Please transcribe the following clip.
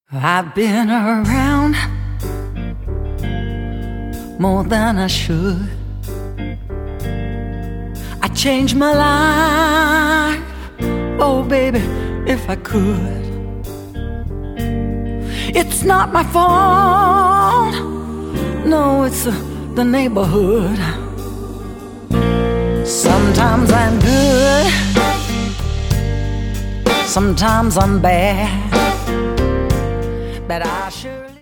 I've been around more than I should. I changed my life, oh baby, if I could. It's not my fault, no, it's the neighborhood. Sometimes I'm good, sometimes I'm bad, but I surely